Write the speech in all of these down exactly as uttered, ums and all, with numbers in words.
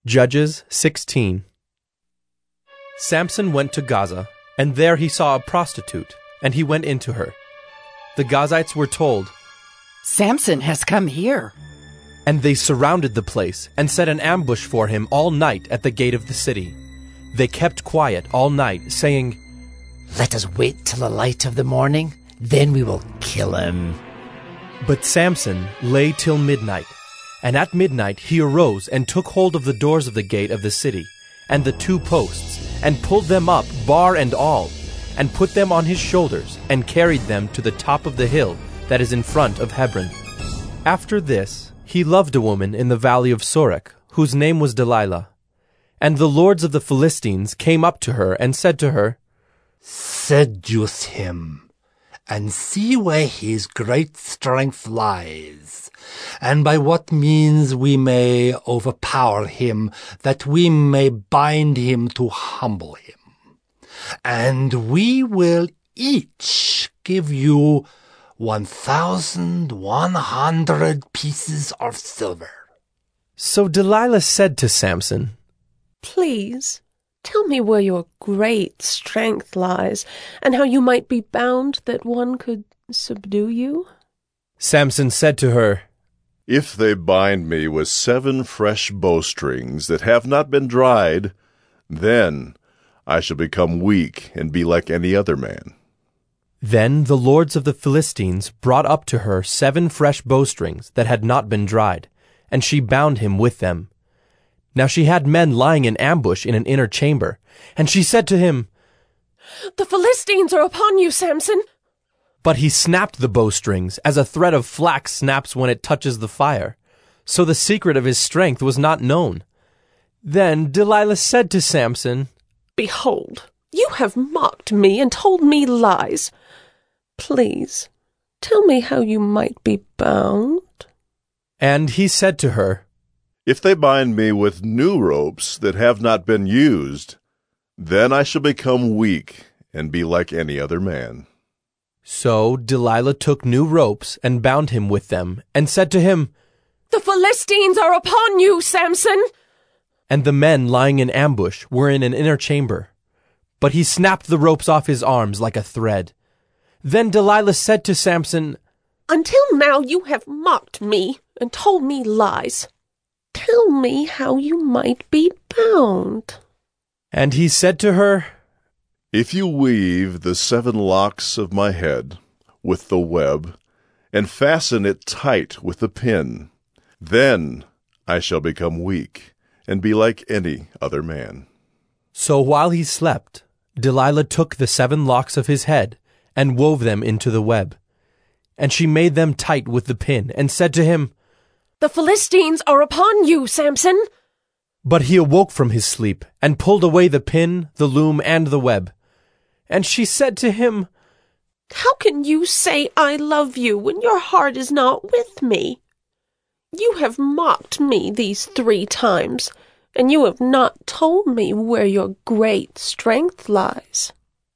Judges sixteen. Samson went to Gaza, and there he saw a prostitute, and he went into her. The Gazites were told, "Samson has come here." And they surrounded the place and set an ambush for him all night at the gate of the city. They kept quiet all night, saying, "Let us wait till the light of the morning, then we will kill him." But Samson lay till midnight. And at midnight he arose and took hold of the doors of the gate of the city, and the two posts, and pulled them up, bar and all, and put them on his shoulders, and carried them to the top of the hill that is in front of Hebron. After this, he loved a woman in the valley of Sorek, whose name was Delilah. And the lords of the Philistines came up to her and said to her, "Seduce him, and see where his great strength lies, and by what means we may overpower him, that we may bind him to humble him. And we will each give you one thousand one hundred pieces of silver." So Delilah said to Samson, "Please, tell me where your great strength lies, and how you might be bound that one could subdue you." Samson said to her, "If they bind me with seven fresh bowstrings that have not been dried, then I shall become weak and be like any other man." Then the lords of the Philistines brought up to her seven fresh bowstrings that had not been dried, and she bound him with them. Now she had men lying in ambush in an inner chamber, and she said to him, "The Philistines are upon you, Samson." But he snapped the bowstrings, as a thread of flax snaps when it touches the fire. So the secret of his strength was not known. Then Delilah said to Samson, "Behold, you have mocked me and told me lies. Please, tell me how you might be bound." And he said to her, "If they bind me with new ropes that have not been used, then I shall become weak and be like any other man." So Delilah took new ropes and bound him with them, and said to him, "The Philistines are upon you, Samson." And the men lying in ambush were in an inner chamber. But he snapped the ropes off his arms like a thread. Then Delilah said to Samson, "Until now you have mocked me and told me lies. Tell me how you might be bound." And he said to her, "If you weave the seven locks of my head with the web, and fasten it tight with the pin, then I shall become weak and be like any other man." So while he slept, Delilah took the seven locks of his head and wove them into the web. And she made them tight with the pin, and said to him, "The Philistines are upon you, Samson." But he awoke from his sleep, and pulled away the pin, the loom, and the web. And she said to him, "How can you say I love you when your heart is not with me? You have mocked me these three times, and you have not told me where your great strength lies."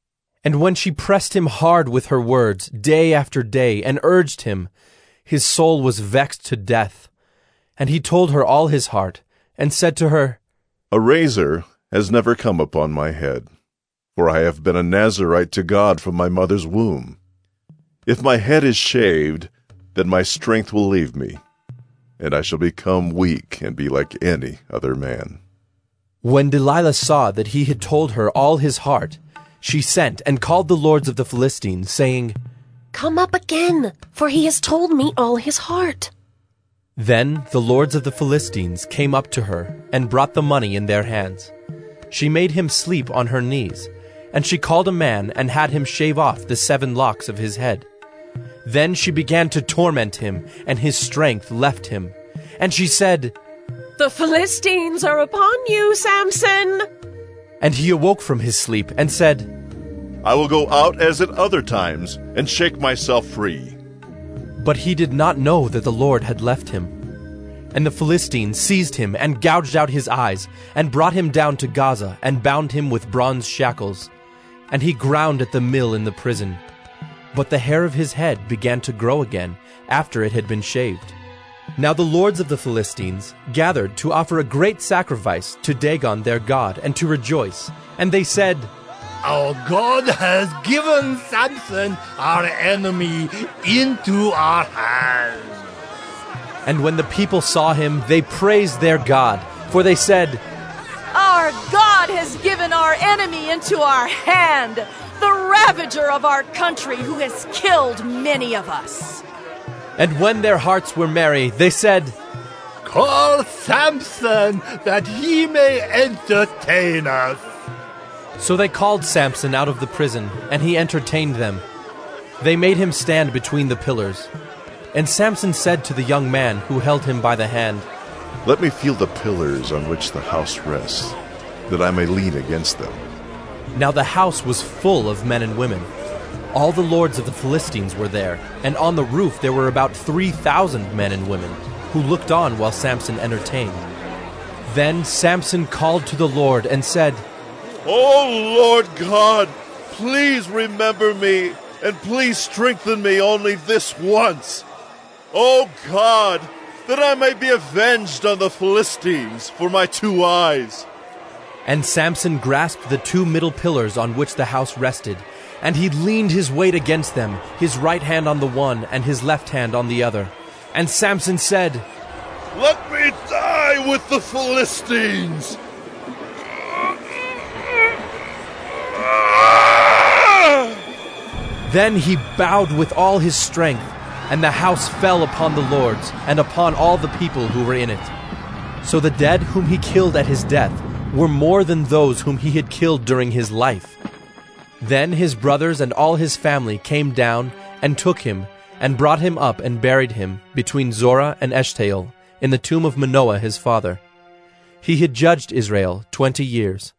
And when she pressed him hard with her words, day after day, and urged him, his soul was vexed to death. And he told her all his heart, and said to her, "A razor has never come upon my head, for I have been a Nazirite to God from my mother's womb. If my head is shaved, then my strength will leave me, and I shall become weak and be like any other man." When Delilah saw that he had told her all his heart, she sent and called the lords of the Philistines, saying, "Come up again, for he has told me all his heart." Then the lords of the Philistines came up to her and brought the money in their hands. She made him sleep on her knees, and she called a man and had him shave off the seven locks of his head. Then she began to torment him, and his strength left him. And she said, "The Philistines are upon you, Samson." And he awoke from his sleep and said, "I will go out as at other times and shake myself free." But he did not know that the Lord had left him. And the Philistines seized him and gouged out his eyes, and brought him down to Gaza, and bound him with bronze shackles. And he ground at the mill in the prison. But the hair of his head began to grow again after it had been shaved. Now the lords of the Philistines gathered to offer a great sacrifice to Dagon their god and to rejoice. And they said, Our God has given Samson, our enemy, into our hands. And when the people saw him, they praised their God, for they said, Our God has given our enemy into our hand, the ravager of our country who has killed many of us. And when their hearts were merry, they said, Call Samson, that he may entertain us. So they called Samson out of the prison, and he entertained them. They made him stand between the pillars. And Samson said to the young man who held him by the hand, Let me feel the pillars on which the house rests, that I may lean against them. Now the house was full of men and women. All the lords of the Philistines were there, and on the roof there were about three thousand men and women, who looked on while Samson entertained. Then Samson called to the Lord and said, O Lord God, please remember me, and please strengthen me only this once. O God, that I may be avenged on the Philistines for my two eyes. And Samson grasped the two middle pillars on which the house rested, and he leaned his weight against them, his right hand on the one and his left hand on the other. And Samson said, Let me die with the Philistines. Then he bowed with all his strength, and the house fell upon the lords and upon all the people who were in it. So the dead whom he killed at his death were more than those whom he had killed during his life. Then his brothers and all his family came down and took him and brought him up and buried him between Zorah and Eshtaol in the tomb of Manoah his father. He had judged Israel twenty years.